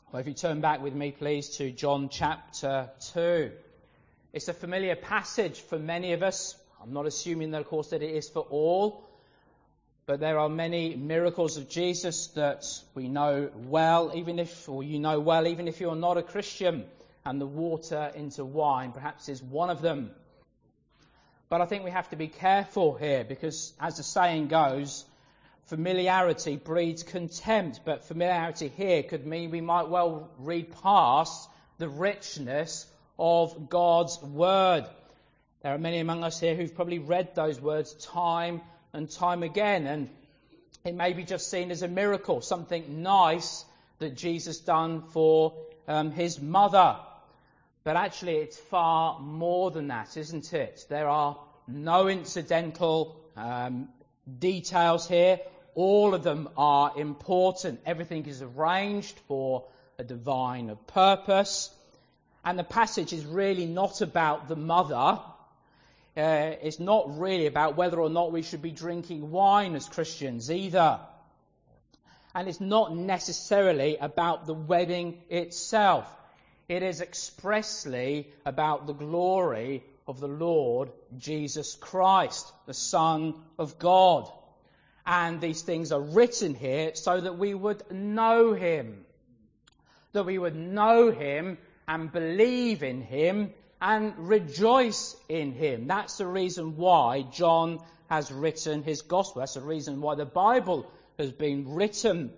Well, if you turn back with me, please, to John chapter 2. It's a familiar passage for many of us. I'm not assuming that, of course, that it is for all. But there are many miracles of Jesus that we know well, even if you're not a Christian. And the water into wine perhaps is one of them. But I think we have to be careful here because, as the saying goes, familiarity breeds contempt, but familiarity here could mean we might well read past the richness of God's word. There are many among us here who've probably read those words time and time again, and it may be just seen as a miracle, something nice that Jesus done for his mother. But actually it's far more than that, isn't it? There are no incidental details here. All of them are important. Everything is arranged for a divine purpose. And the passage is really not about the mother. It's not really about whether or not we should be drinking wine as Christians either. And it's not necessarily about the wedding itself. It is expressly about the glory of the Lord Jesus Christ, the Son of God. And these things are written here so that we would know him. That we would know him and believe in him and rejoice in him. That's the reason why John has written his gospel. That's the reason why the Bible has been written.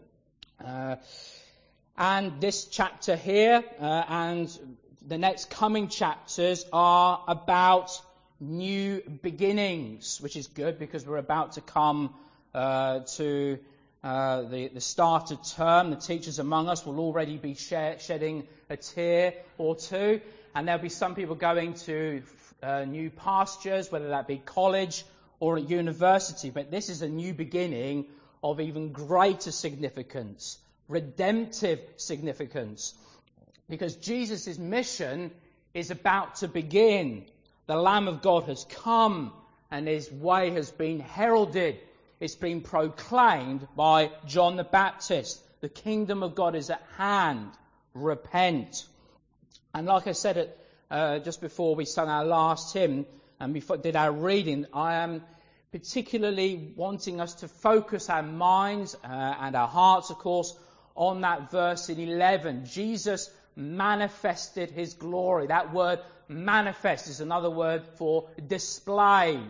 And this chapter here and the next coming chapters are about new beginnings, which is good because we're about to come to the start of term. The teachers among us will already be shedding a tear or two, and there'll be some people going to new pastures, whether that be college or at university. But this is a new beginning of even greater significance, redemptive significance, because Jesus' mission is about to begin. The Lamb of God has come and his way has been heralded. It's been proclaimed by John the Baptist. The kingdom of God is at hand. Repent. And like I said just before we sang our last hymn and before did our reading, I am particularly wanting us to focus our minds and our hearts, of course, on that verse in 11. Jesus manifested his glory. That word manifest is another word for displayed.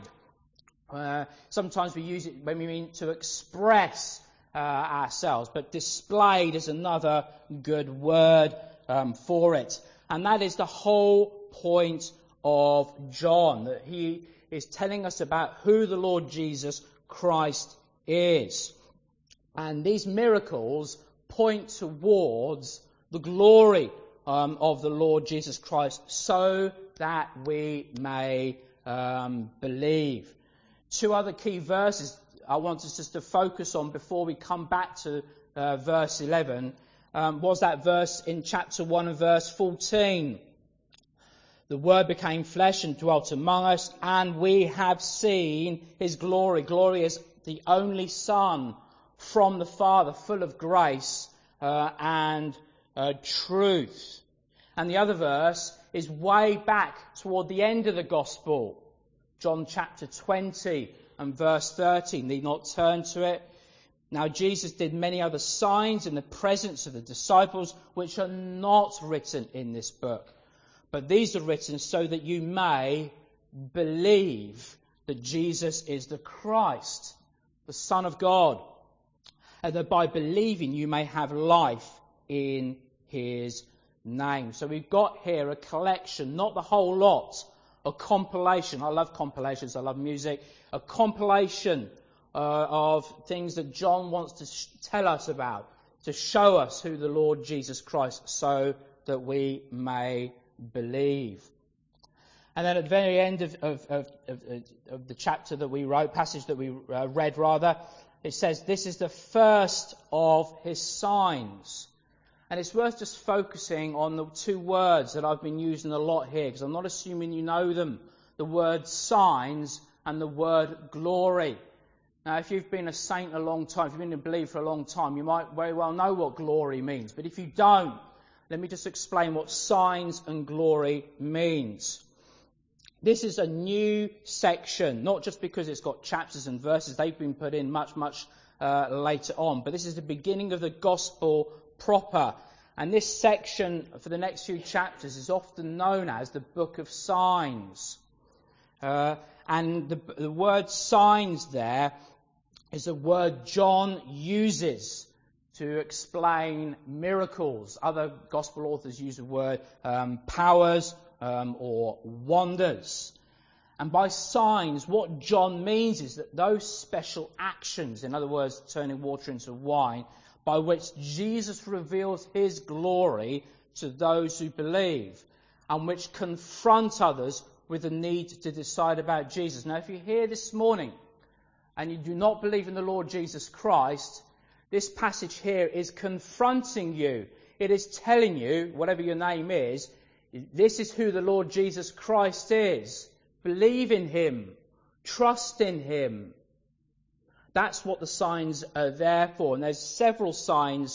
Sometimes we use it when we mean to express ourselves, but displayed is another good word for it. And that is the whole point of John, that he is telling us about who the Lord Jesus Christ is. And these miracles point towards the glory of the Lord Jesus Christ so that we may believe. Two other key verses I want us just to focus on before we come back to verse 11 was that verse in chapter 1 and verse 14. The Word became flesh and dwelt among us, and we have seen his glory. Glory is the only Son from the Father, full of grace and truth. And the other verse is way back toward the end of the Gospel. John chapter 20 and verse 13. Need not turn to it. Now Jesus did many other signs in the presence of the disciples, which are not written in this book. But these are written so that you may believe that Jesus is the Christ, the Son of God, and that by believing you may have life in his name. So we've got here a collection, not the whole lot, a compilation. I love compilations, I love music. A compilation of things that John wants to tell us about, to show us who the Lord Jesus Christ, so that we may believe. And then at the very end of the chapter that we wrote, passage that we read rather, it says, this is the first of his signs. And it's worth just focusing on the two words that I've been using a lot here, because I'm not assuming you know them. The word signs and the word glory. Now, if you've been a saint a long time, if you've been a believer for a long time, you might very well know what glory means. But if you don't, let me just explain what signs and glory means. This is a new section, not just because it's got chapters and verses. They've been put in much later on. But this is the beginning of the gospel proper. And this section for the next few chapters is often known as the book of signs. And the word signs there is a word John uses to explain miracles. Other gospel authors use the word powers or wonders. And by signs, what John means is that those special actions, in other words, turning water into wine, by which Jesus reveals his glory to those who believe, and which confront others with the need to decide about Jesus. Now, if you're here this morning and you do not believe in the Lord Jesus Christ, this passage here is confronting you. It is telling you, whatever your name is, this is who the Lord Jesus Christ is. Believe in him. Trust in him. That's what the signs are there for. And there's several signs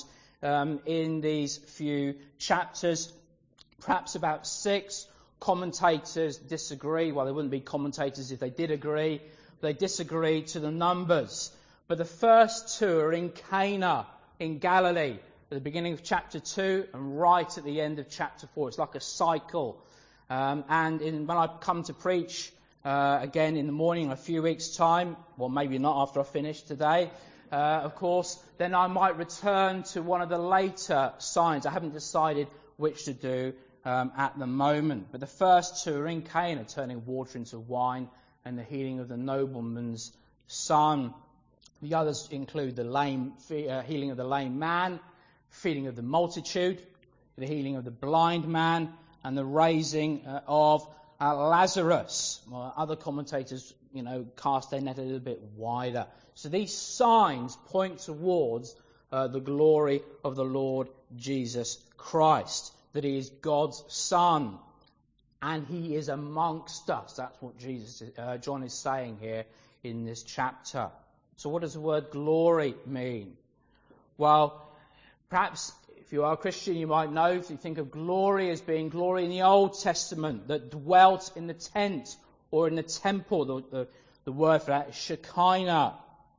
in these few chapters. Perhaps about 6. Commentators disagree. Well, there wouldn't be commentators if they did agree. They disagree to the numbers. But the first 2 are in Cana, in Galilee, at the beginning of chapter 2 and right at the end of chapter 4. It's like a cycle. When I come to preach again in the morning in a few weeks' time, well, maybe not after I finish today, of course, then I might return to one of the later signs. I haven't decided which to do at the moment. But the first 2 are in Cana, turning water into wine, and the healing of the nobleman's son. The others include the healing of the lame man, feeding of the multitude, the healing of the blind man, and the raising of Lazarus. Well, other commentators, cast their net a little bit wider. So these signs point towards the glory of the Lord Jesus Christ, that he is God's Son, and he is amongst us. That's what John is saying here in this chapter. So what does the word glory mean? Well, perhaps if you are a Christian, you might know, if you think of glory as being glory in the Old Testament that dwelt in the tent or in the temple, the word for that is Shekinah.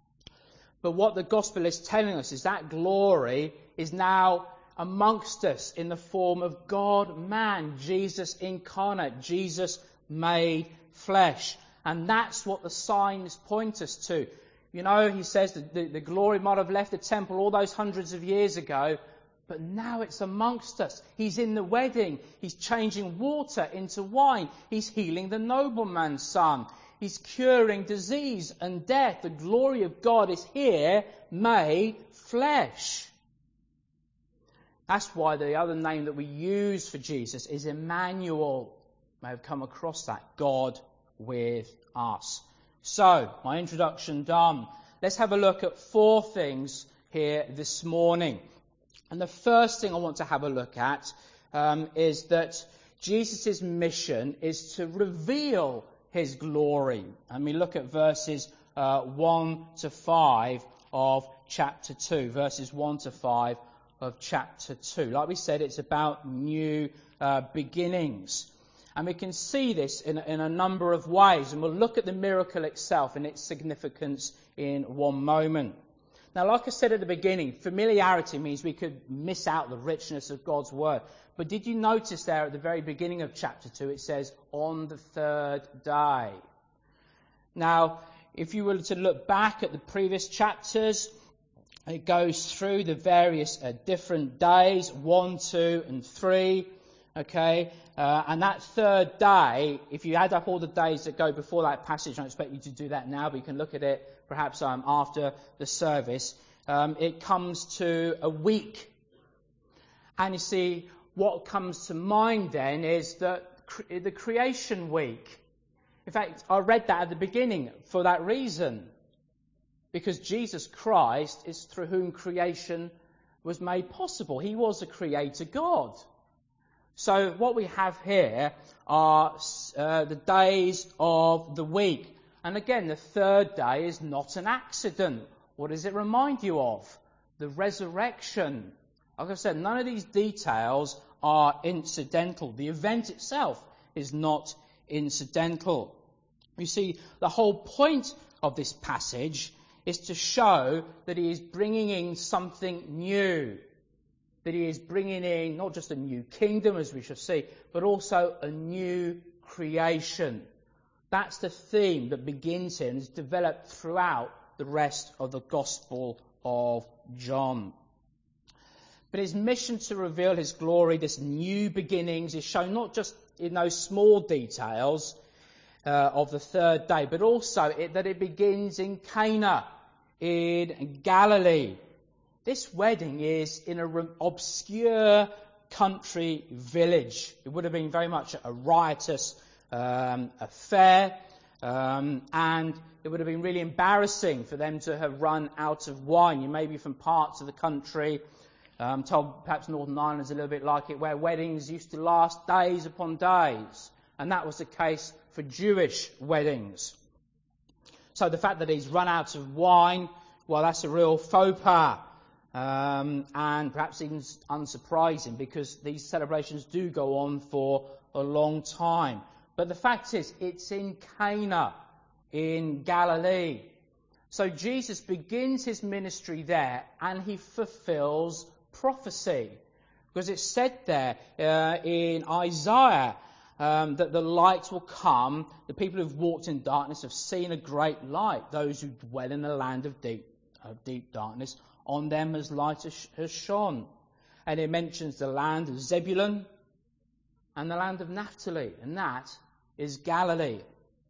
But what the gospel is telling us is that glory is now amongst us in the form of God-man, Jesus incarnate, Jesus made flesh. And that's what the signs point us to. He says that the glory might have left the temple all those hundreds of years ago, but now it's amongst us. He's in the wedding. He's changing water into wine. He's healing the nobleman's son. He's curing disease and death. The glory of God is here, made flesh. That's why the other name that we use for Jesus is Emmanuel. You may have come across that, God with us. So, my introduction done. Let's have a look at 4 things here this morning. And the first thing I want to have a look at is that Jesus' mission is to reveal his glory. And we look at verses 1 to 5 of chapter 2. Verses 1 to 5 of chapter 2. Like we said, it's about new beginnings. And we can see this in a number of ways. And we'll look at the miracle itself and its significance in one moment. Now, like I said at the beginning, familiarity means we could miss out the richness of God's word. But did you notice there at the very beginning of chapter 2, it says, on the 3rd day. Now, if you were to look back at the previous chapters, it goes through the various different days, 1, 2, and 3. Okay, and that 3rd day, if you add up all the days that go before that passage, I don't expect you to do that now, but you can look at it perhaps after the service, it comes to a week. And you see, what comes to mind then is the creation week. In fact, I read that at the beginning for that reason. Because Jesus Christ is through whom creation was made possible. He was a creator God. So what we have here are the days of the week. And again, the 3rd day is not an accident. What does it remind you of? The resurrection. Like I said, none of these details are incidental. The event itself is not incidental. You see, the whole point of this passage is to show that he is bringing in something new. That he is bringing in not just a new kingdom, as we shall see, but also a new creation. That's the theme that begins here and is developed throughout the rest of the Gospel of John. But his mission to reveal his glory, this new beginnings, is shown not just in those small details of the third day, but also that it begins in Cana, in Galilee. This wedding is in an obscure country village. It would have been very much a riotous affair, and it would have been really embarrassing for them to have run out of wine. You may be from parts of the country, told perhaps Northern Ireland is a little bit like it, where weddings used to last days upon days, and that was the case for Jewish weddings. So the fact that he's run out of wine, well, that's a real faux pas, and perhaps even unsurprising, because these celebrations do go on for a long time. But the fact is, it's in Cana, in Galilee. So Jesus begins his ministry there, and he fulfills prophecy. Because it's said there in Isaiah that the light will come. The people who've walked in darkness have seen a great light. Those who dwell in the land of deep darkness, on them as light has shone. And it mentions the land of Zebulun and the land of Naphtali, and that is Galilee.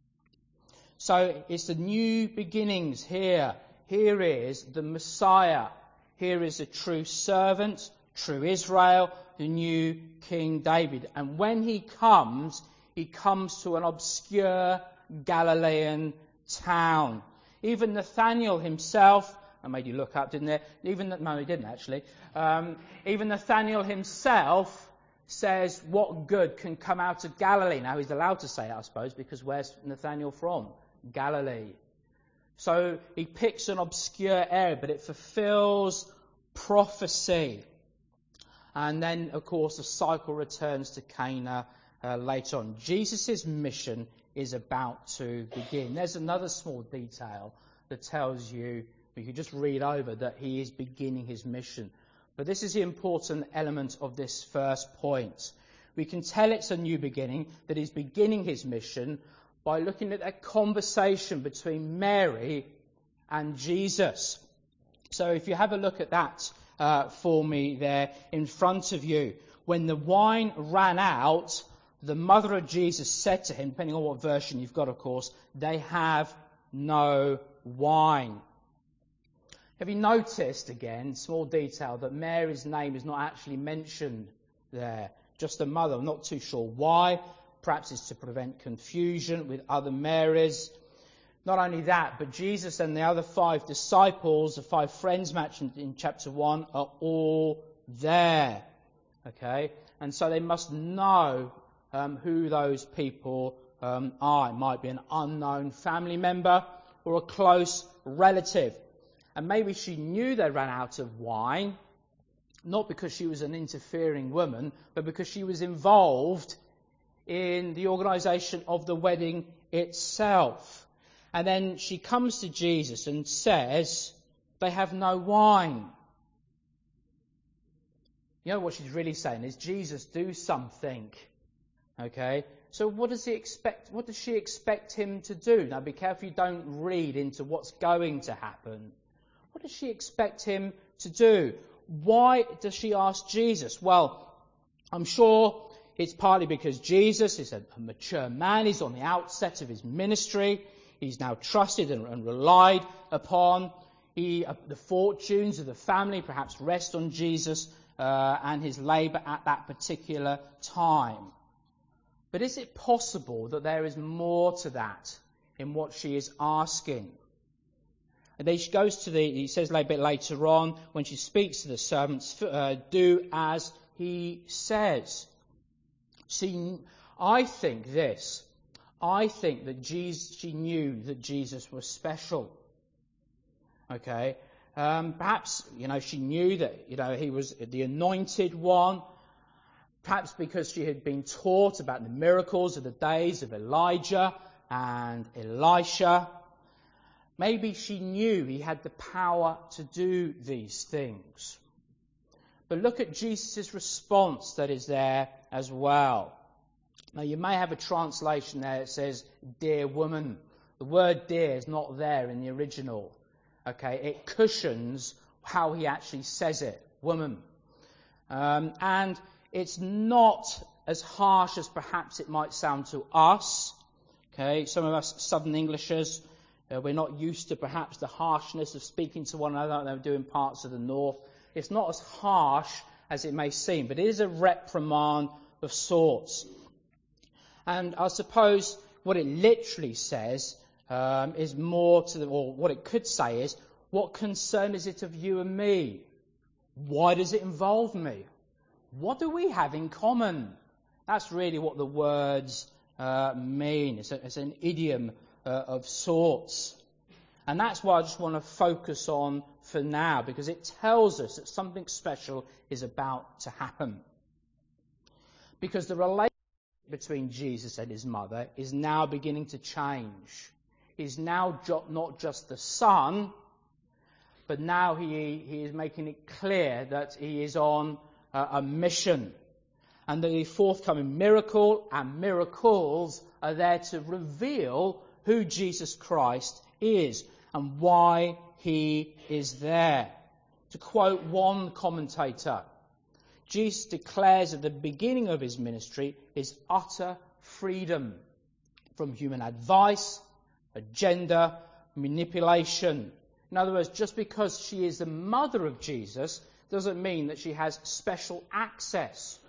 So it's the new beginnings here. Here is the Messiah. Here is a true servant, true Israel, the new King David. And when he comes to an obscure Galilean town. Even Nathanael himself, I made you look up, didn't it? No, he didn't actually. Even Nathanael himself says, what good can come out of Galilee? Now he's allowed to say it, I suppose, because where's Nathanael from? Galilee. So he picks an obscure area, but it fulfills prophecy. And then, of course, the cycle returns to Cana later on. Jesus' mission is about to begin. There's another small detail that tells you could just read over, that he is beginning his mission. But this is the important element of this first point. We can tell it's a new beginning, that he's beginning his mission, by looking at a conversation between Mary and Jesus. So if you have a look at that for me there in front of you. When the wine ran out, the mother of Jesus said to him, depending on what version you've got, of course, they have no wine. Have you noticed, again, small detail, that Mary's name is not actually mentioned there? Just the mother. I'm not too sure why. Perhaps it's to prevent confusion with other Marys. Not only that, but Jesus and the other 5 disciples, the 5 friends mentioned in chapter 1, are all there. Okay? And so they must know who those people are. It might be an unknown family member or a close relative. And maybe she knew they ran out of wine, not because she was an interfering woman, but because she was involved in the organisation of the wedding itself. And then she comes to Jesus and says, they have no wine. You know what she's really saying is, Jesus, do something. Okay? So what does she expect him to do? Now be careful you don't read into what's going to happen. What does she expect him to do? Why does she ask Jesus? Well, I'm sure it's partly because Jesus is a mature man. He's on the outset of his ministry. He's now trusted and relied upon. The fortunes of the family perhaps rest on Jesus and his labour at that particular time. But is it possible that there is more to that in what she is asking? And then she goes to he says a bit later on, when she speaks to the servants, do as he says. See, I think that she knew that Jesus was special. Okay? Perhaps, she knew that, he was the anointed one. perhaps because she had been taught about the miracles of the days of Elijah and Elisha. Maybe she knew he had the power to do these things. But look at Jesus' response that is there as well. Now you may have a translation there that says, "Dear woman." The word "dear" is not there in the original. Okay, it cushions how he actually says it, woman. And it's not as harsh as perhaps it might sound to us. Okay, some of us Southern Englishers, we're not used to perhaps the harshness of speaking to one another like they do in parts of the north. It's not as harsh as it may seem, but it is a reprimand of sorts. And I suppose what it literally says is more to or what it could say is, what concern is it of you and me? Why does it involve me? What do we have in common? That's really what the words mean. It's an idiom of sorts. And that's what I just want to focus on for now, because it tells us that something special is about to happen. Because the relationship between Jesus and his mother is now beginning to change. He's now not just the son, but now he is making it clear that he is on a mission. And the forthcoming miracle and miracles are there to reveal who Jesus Christ is and why he is there. To quote one commentator, Jesus declares at the beginning of his ministry his utter freedom from human advice, agenda, manipulation. In other words, just because she is the mother of Jesus doesn't mean that she has special access.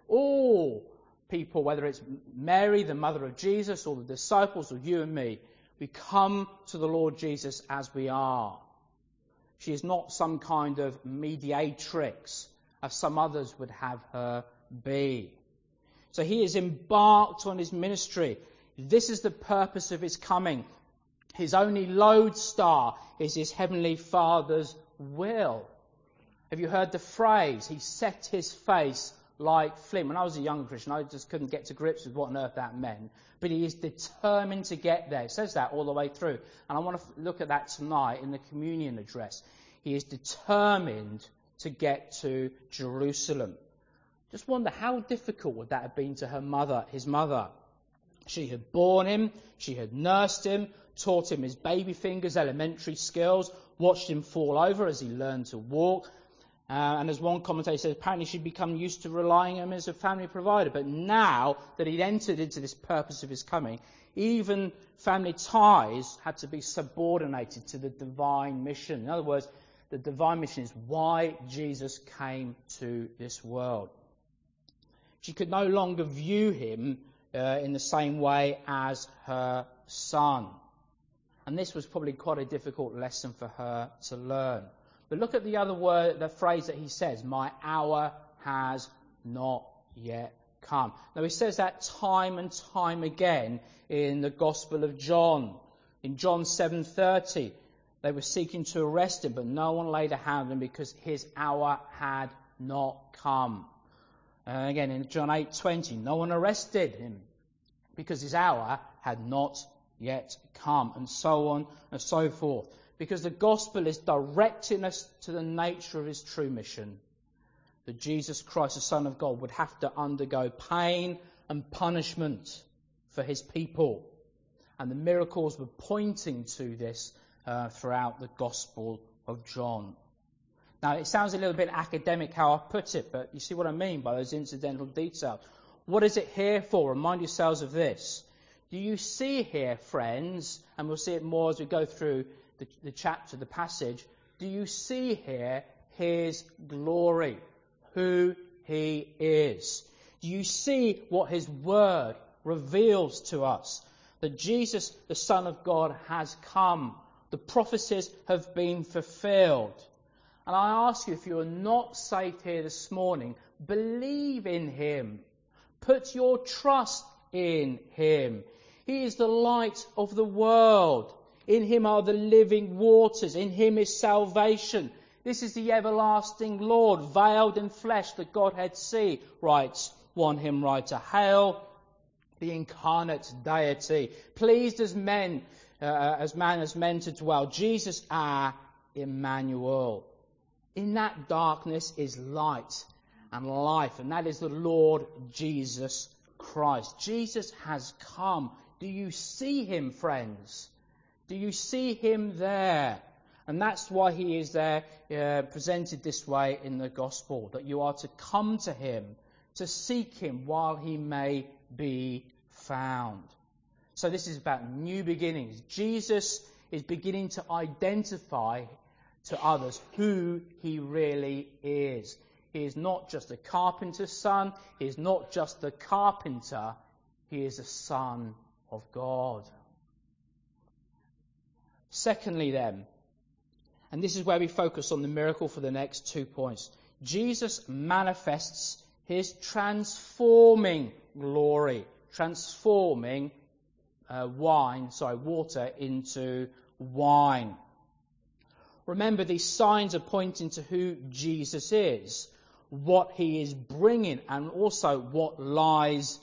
All people, whether it's Mary, the mother of Jesus, or the disciples, or you and me, we come to the Lord Jesus as we are. She is not some kind of mediatrix, as some others would have her be. So he is embarked on his ministry. This is the purpose of his coming. His only lodestar is his heavenly Father's will. Have you heard the phrase, he set his face like flint? When I was a young Christian, I just couldn't get to grips with what on earth that meant. But he is determined to get there. It says that all the way through. And I want to look at that tonight in the communion address. He is determined to get to Jerusalem. Just wonder how difficult would that have been to her mother, his mother. She had borne him, she had nursed him, taught him his baby fingers, elementary skills, watched him fall over as he learned to walk. And as one commentator says, apparently she'd become used to relying on him as a family provider. But now that he'd entered into this purpose of his coming, even family ties had to be subordinated to the divine mission. In other words, the divine mission is why Jesus came to this world. She could no longer view him in the same way as her son. And this was probably quite a difficult lesson for her to learn. But look at the other word, the phrase that he says, my hour has not yet come. Now he says that time and time again in the Gospel of John. In John 7:30, they were seeking to arrest him, but no one laid a hand on him because his hour had not come. And again in John 8:20, no one arrested him because his hour had not yet come, and so on and so forth. Because the gospel is directing us to the nature of his true mission. That Jesus Christ, the Son of God, would have to undergo pain and punishment for his people. And the miracles were pointing to this throughout the Gospel of John. Now, it sounds a little bit academic how I put it, but you see what I mean by those incidental details. What is it here for? Remind yourselves of this. Do you see here, friends, and we'll see it more as we go through the chapter, the passage, do you see here his glory, who he is? Do you see what his word reveals to us? That Jesus, the Son of God, has come. The prophecies have been fulfilled. And I ask you, if you are not saved here this morning, believe in him. Put your trust in him. He is the light of the world. In him are the living waters. In him is salvation. This is the everlasting Lord, veiled in flesh, the Godhead see, writes one hymn writer. Hail the incarnate deity, pleased as man as men to dwell. Jesus our Emmanuel. In that darkness is light and life, and that is the Lord Jesus Christ. Jesus has come. Do you see him, friends? Do you see him there? And that's why he is there, presented this way in the gospel, that you are to come to him, to seek him while he may be found. So this is about new beginnings. Jesus is beginning to identify to others who he really is. He is not just a carpenter's son. He is not just the carpenter. He is a son of God. Secondly then, and this is where we focus on the miracle for the next 2 points, Jesus manifests his transforming glory, transforming water into wine. Remember, these signs are pointing to who Jesus is, what he is bringing, and also what lies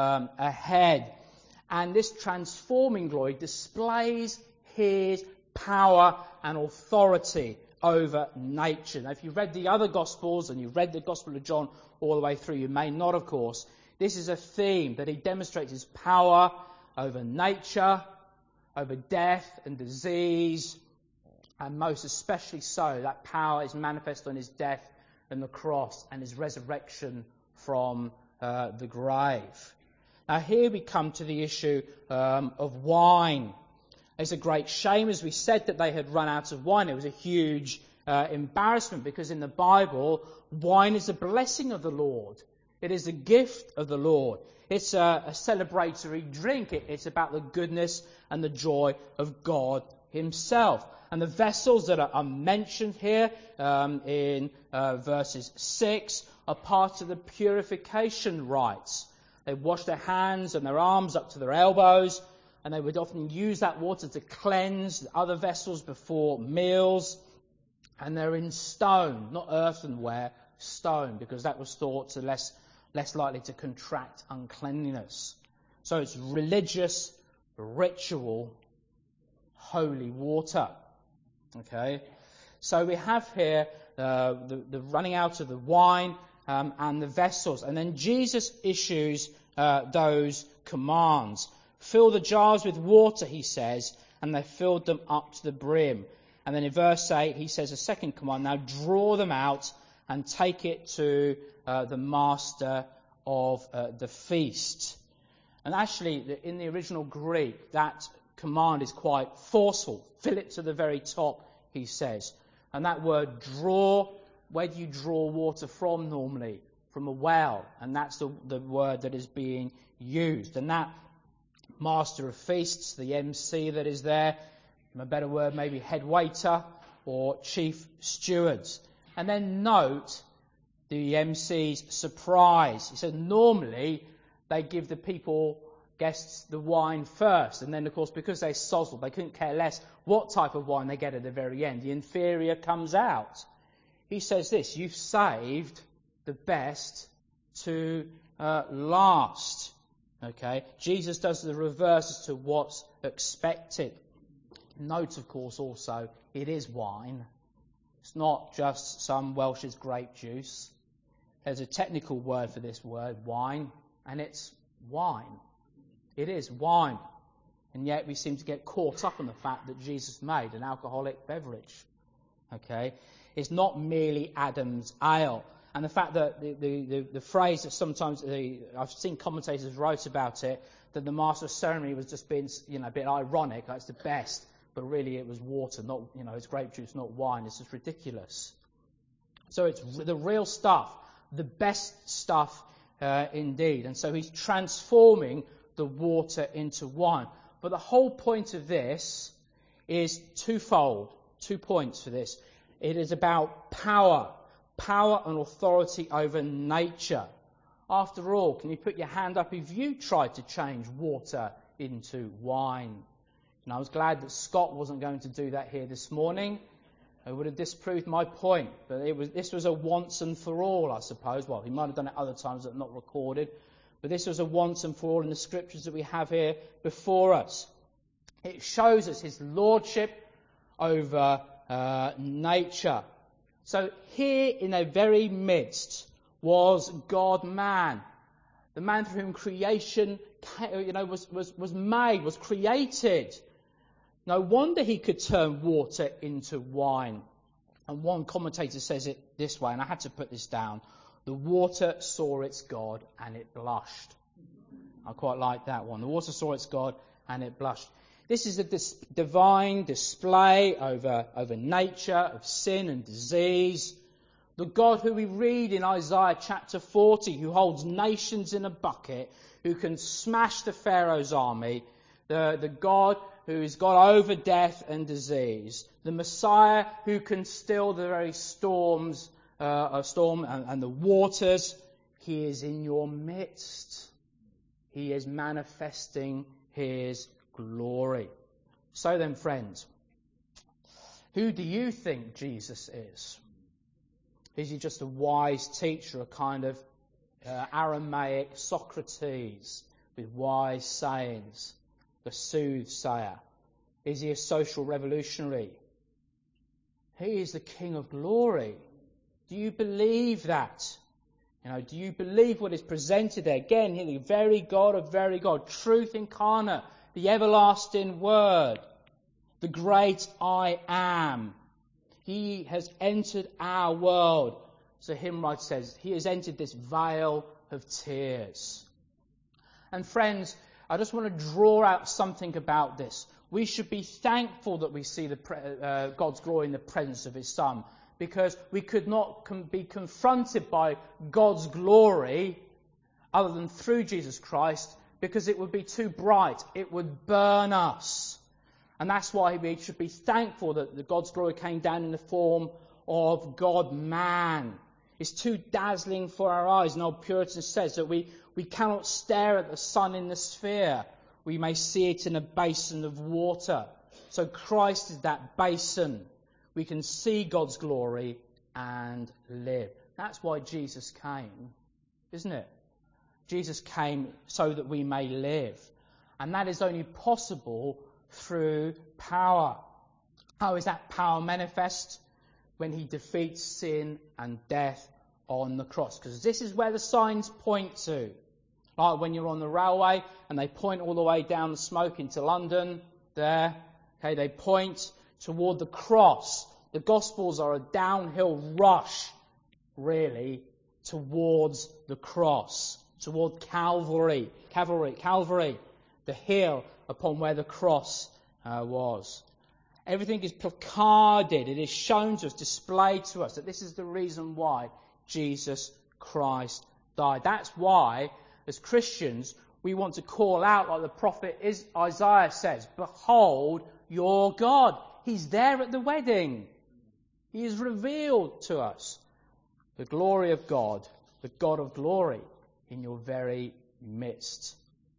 ahead. And this transforming glory displays his power and authority over nature. Now, if you've read the other Gospels and you've read the Gospel of John all the way through, you may not, of course. This is a theme that he demonstrates his power over nature, over death and disease, and most especially so, that power is manifest on his death and the cross and his resurrection from the grave. Now here we come to the issue of wine. It's a great shame, as we said, that they had run out of wine. It was a huge embarrassment, because in the Bible, wine is a blessing of the Lord. It is a gift of the Lord. It's a celebratory drink. It's about the goodness and the joy of God himself. And the vessels that are mentioned here in verses 6 are part of the purification rites. They wash their hands and their arms up to their elbows, and they would often use that water to cleanse other vessels before meals. And they're in stone, not earthenware, stone, because that was thought to less likely to contract uncleanliness. So it's religious, ritual, holy water. Okay, so we have here the running out of the wine and the vessels, and then Jesus issues those commands. Fill the jars with water, he says, and they filled them up to the brim. And then in verse 8 he says a second command, now draw them out and take it to the master of the feast. And actually in the original Greek that command is quite forceful. Fill it to the very top, he says. And that word draw, where do you draw water from normally? From a well. And that's the word that is being used. And that master of feasts, the MC that is there, a better word maybe head waiter or chief stewards. And then note the MC's surprise. He said normally they give the guests the wine first, and then of course because they sozzled, they couldn't care less what type of wine they get at the very end. The inferior comes out. He says this, you've saved the best to last. Okay, Jesus does the reverse as to what's expected. Note, of course, also, it is wine. It's not just some Welsh's grape juice. There's a technical word for this word, wine, and it's wine. It is wine. And yet we seem to get caught up in the fact that Jesus made an alcoholic beverage. Okay? It's not merely Adam's ale. And the fact that the phrase that sometimes I've seen commentators wrote about it, that the master of ceremony was just being a bit ironic, like it's the best, but really it was water, not it's grape juice, not wine. This is ridiculous. So it's the real stuff, the best stuff indeed. And so he's transforming the water into wine. But the whole point of this is twofold. 2 points for this. It is about power and authority over nature. After all, can you put your hand up if you tried to change water into wine? And I was glad that Scott wasn't going to do that here this morning. It would have disproved my point. But this was a once and for all, I suppose. Well, he might have done it other times that are not recorded. But this was a once and for all in the scriptures that we have here before us. It shows us his lordship over nature. So here in their very midst was God-man. The man through whom creation was made, was created. No wonder he could turn water into wine. And one commentator says it this way, and I had to put this down. The water saw its God and it blushed. I quite like that one. The water saw its God and it blushed. This is a divine display over nature, of sin and disease. The God who we read in Isaiah chapter 40, who holds nations in a bucket, who can smash the Pharaoh's army, the God who is God over death and disease, the Messiah who can still the very storm and the waters. He is in your midst. He is manifesting his glory. So then, friends, who do you think Jesus is? Is he just a wise teacher, a kind of Aramaic Socrates with wise sayings, the soothsayer? Is he a social revolutionary? He is the King of glory. Do you believe that? Do you believe what is presented there? Again, here, the very God of very God, truth incarnate, the everlasting Word, the great I am. He has entered our world. So hymn writer says, he has entered this vale of tears. And friends, I just want to draw out something about this. We should be thankful that we see God's glory in the presence of his Son, because we could not be confronted by God's glory other than through Jesus Christ, because it would be too bright. It would burn us. And that's why we should be thankful that God's glory came down in the form of God-man. It's too dazzling for our eyes. And old Puritan says that we cannot stare at the sun in the sphere. We may see it in a basin of water. So Christ is that basin. We can see God's glory and live. That's why Jesus came, isn't it? Jesus came so that we may live. And that is only possible through power. How is that power manifest? When he defeats sin and death on the cross. Because this is where the signs point to. Like when you're on the railway and they point all the way down the smoke into London, there, okay, they point toward the cross. The Gospels are a downhill rush, really, towards the cross, toward Calvary, the hill upon where the cross was. Everything is placarded. It is shown to us, displayed to us, that this is the reason why Jesus Christ died. That's why, as Christians, we want to call out, like the prophet Isaiah says, behold your God. He's there at the wedding. He is revealed to us. The glory of God, the God of glory, in your very midst.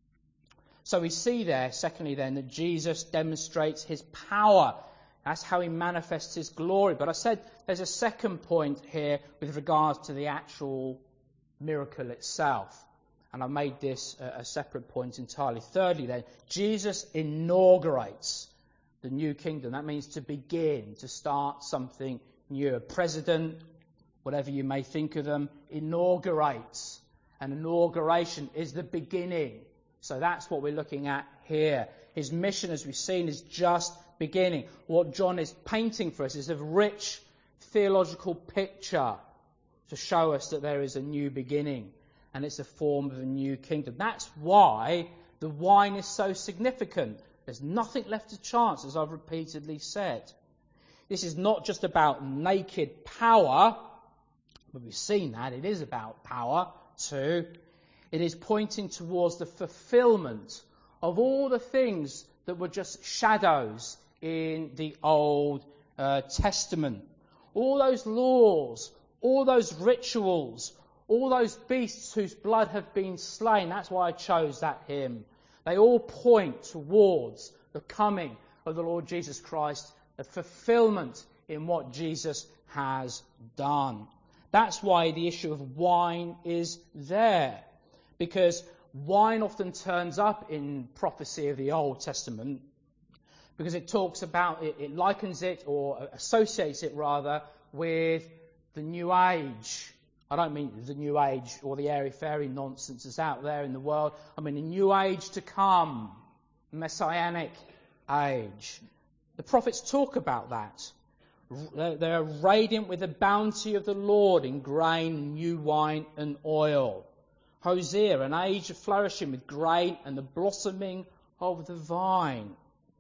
So we see there, secondly then, that Jesus demonstrates his power. That's how he manifests his glory. But I said there's a second point here with regards to the actual miracle itself. And I made this a separate point entirely. Thirdly then, Jesus inaugurates the new kingdom. That means to begin, to start something new. A president, whatever you may think of them, inaugurates. An inauguration is the beginning. So that's what we're looking at here. His mission, as we've seen, is just beginning. What John is painting for us is a rich theological picture to show us that there is a new beginning, and it's a form of a new kingdom. That's why the wine is so significant. There's nothing left to chance, as I've repeatedly said. This is not just about naked power, but we've seen that. It is about power too. It is pointing towards the fulfillment of all the things that were just shadows in the Old Testament. All those laws, all those rituals, all those beasts whose blood have been slain. That's why I chose that hymn. They all point towards the coming of the Lord Jesus Christ, the fulfillment in what Jesus has done. That's why the issue of wine is there, because wine often turns up in prophecy of the Old Testament, because it talks about, it likens it, or associates it rather, with the New Age. I don't mean the New Age or the airy-fairy nonsense that's out there in the world. I mean the New Age to come, Messianic age. The prophets talk about that. They're radiant with the bounty of the Lord in grain, new wine and oil. Hosea, an age of flourishing with grain and the blossoming of the vine.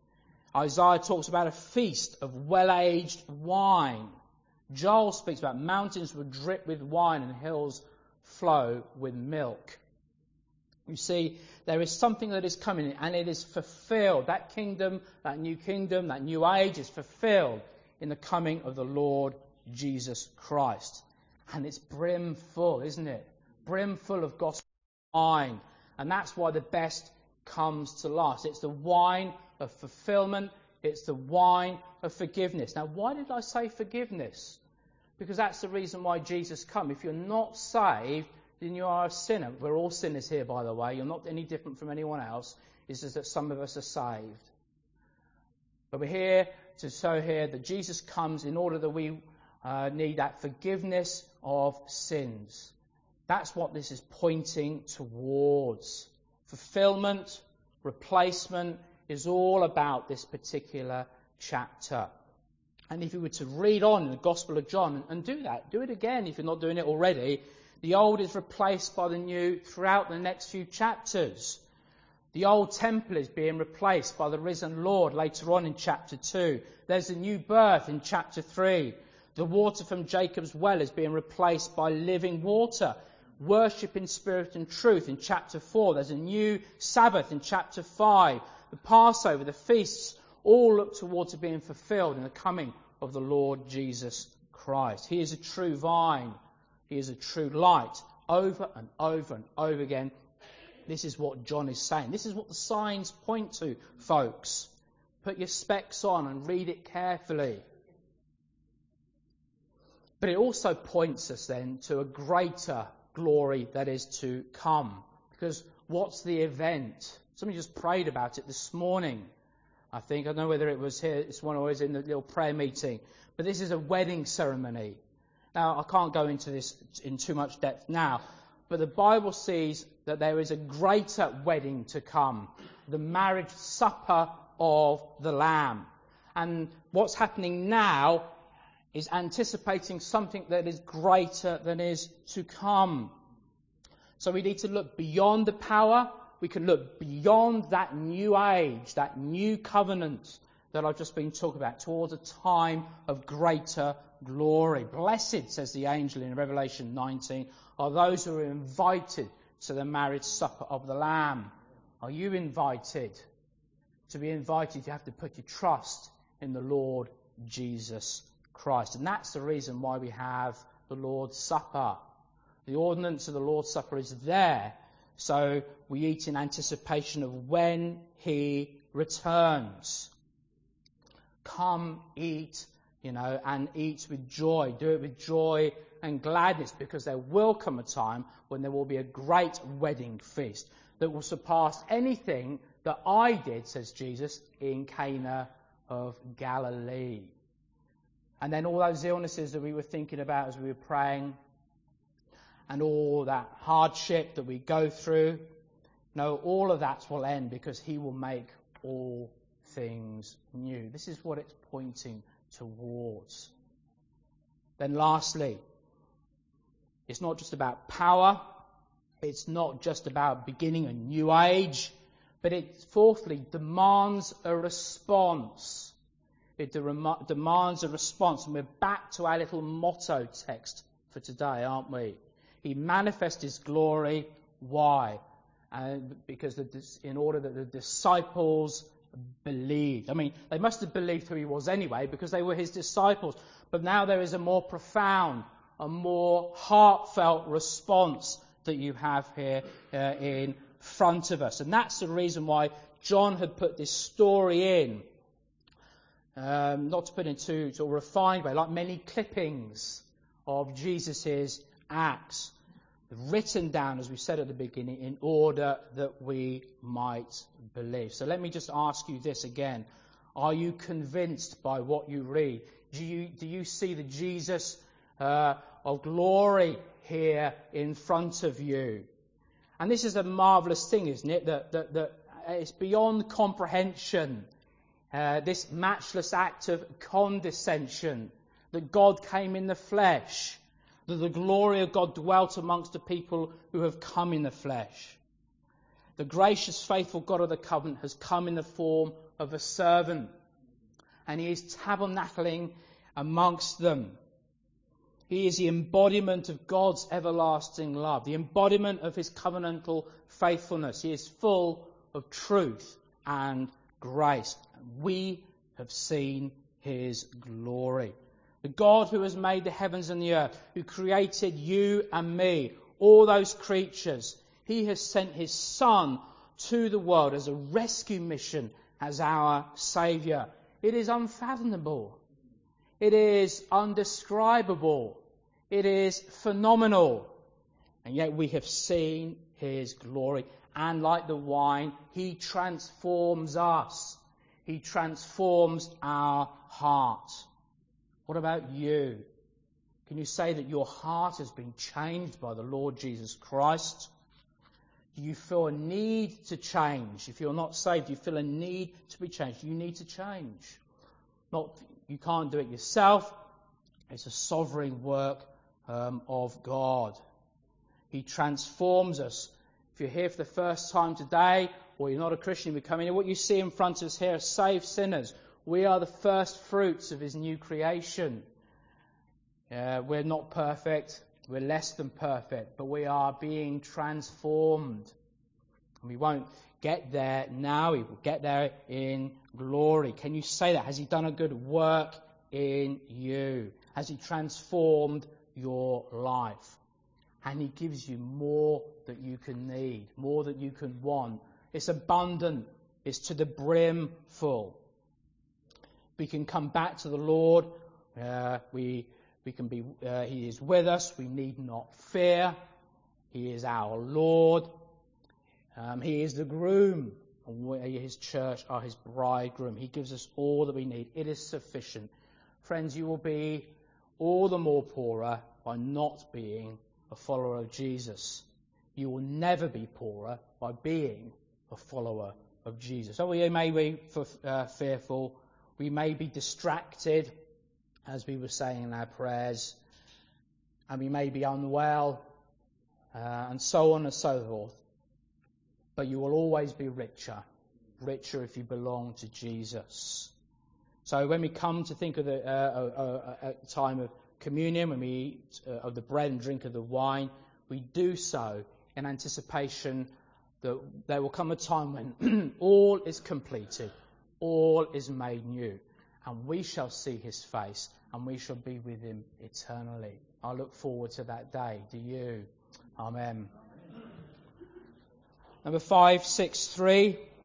Isaiah talks about a feast of well-aged wine. Joel speaks about mountains will drip with wine and hills flow with milk. You see, there is something that is coming and it is fulfilled. That kingdom, that new age is fulfilled in the coming of the Lord Jesus Christ. And it's brimful, isn't it? Brimful of gospel wine. And that's why the best comes to last. It's the wine of fulfillment. It's the wine of forgiveness. Now, why did I say forgiveness? Because that's the reason why Jesus came. If you're not saved, then you are a sinner. We're all sinners here, by the way. You're not any different from anyone else. It's just that some of us are saved. But we're here to show here that Jesus comes in order that we need that forgiveness of sins. That's what this is pointing towards. Fulfillment, replacement is all about this particular chapter. And if you were to read on in the Gospel of John and do that, do it again if you're not doing it already, the old is replaced by the new throughout the next few chapters. The old temple is being replaced by the risen Lord later on in chapter 2. There's a new birth in chapter 3. The water from Jacob's well is being replaced by living water. Worship in spirit and truth in chapter 4. There's a new Sabbath in chapter 5. The Passover, the feasts, all look towards being fulfilled in the coming of the Lord Jesus Christ. He is a true vine. He is a true light. Over and over and over again, this is what John is saying. This is what the signs point to, folks. Put your specs on and read it carefully. But it also points us then to a greater glory that is to come. Because what's the event? Somebody just prayed about it this morning. I don't know whether it was here, this one or was in the little prayer meeting. But this is a wedding ceremony. Now, I can't go into this in too much depth now. But the Bible sees that there is a greater wedding to come. The marriage supper of the Lamb. And what's happening now is anticipating something that is greater than is to come. So we need to look beyond the power. We can look beyond that new age, that new covenant that I've just been talking about, towards a time of greater glory. Blessed, says the angel in Revelation 19, are those who are invited to the marriage supper of the Lamb. Are you invited? To be invited, you have to put your trust in the Lord Jesus Christ. And that's the reason why we have the Lord's Supper. The ordinance of the Lord's Supper is there, so we eat in anticipation of when He returns. Come, eat, and eat with joy. Do it with joy and gladness, because there will come a time when there will be a great wedding feast that will surpass anything that I did, says Jesus, in Cana of Galilee. And then all those illnesses that we were thinking about as we were praying, and all that hardship that we go through, all of that will end because He will make all things new. This is what it's pointing towards. Then lastly, it's not just about power. It's not just about beginning a new age. But it, fourthly, demands a response. It demands a response. And we're back to our little motto text for today, aren't we? He manifests His glory. Why? Because in order that the disciples believed. I mean, they must have believed who He was anyway, because they were His disciples. But now there is a more profound, a more heartfelt response that you have here in front of us. And that's the reason why John had put this story in. not to put into a refined way, like many clippings of Jesus' acts, written down, as we said at the beginning, in order that we might believe. So let me just ask you this again. Are you convinced by what you read? Do you see the Jesus of glory here in front of you? And this is a marvellous thing, isn't it? That it's beyond comprehension. This matchless act of condescension, that God came in the flesh, that the glory of God dwelt amongst the people who have come in the flesh. The gracious, faithful God of the covenant has come in the form of a servant, and he is tabernacling amongst them. He is the embodiment of God's everlasting love, the embodiment of his covenantal faithfulness. He is full of truth and grace. We have seen his glory. The God who has made the heavens and the earth, who created you and me, all those creatures, he has sent his Son to the world as a rescue mission, as our Saviour. It is unfathomable. It is undescribable. It is phenomenal. And yet we have seen his glory. And like the wine, he transforms us. He transforms our heart. What about you? Can you say that your heart has been changed by the Lord Jesus Christ? Do you feel a need to change? If you're not saved, do you feel a need to be changed? You need to change. You can't do it yourself. It's a sovereign work of God. He transforms us. If you're here for the first time today, or you're not a Christian, you're coming in, what you see in front of us here are saved sinners. We are the first fruits of his new creation. We're not perfect. We're less than perfect. But we are being transformed. And we won't get there now. We will get there in glory. Can you say that? Has he done a good work in you? Has he transformed your life? And he gives you more that you can need, more that you can want. It's abundant. It's to the brim full. We can come back to the Lord. We can be. He is with us. We need not fear. He is our Lord. He is the groom, and we, his church, are his bridegroom. He gives us all that we need. It is sufficient. Friends, you will be all the more poorer by not being a follower of Jesus. You will never be poorer by being a follower of Jesus. So we may be fearful. We may be distracted, as we were saying in our prayers, and we may be unwell, and so on and so forth. But you will always be richer if you belong to Jesus. So when we come to think of the time of communion, when we eat of the bread and drink of the wine, we do so in anticipation that there will come a time when all is completed. All is made new, and we shall see his face, and we shall be with him eternally. I look forward to that day. Do you? Amen. Number 563.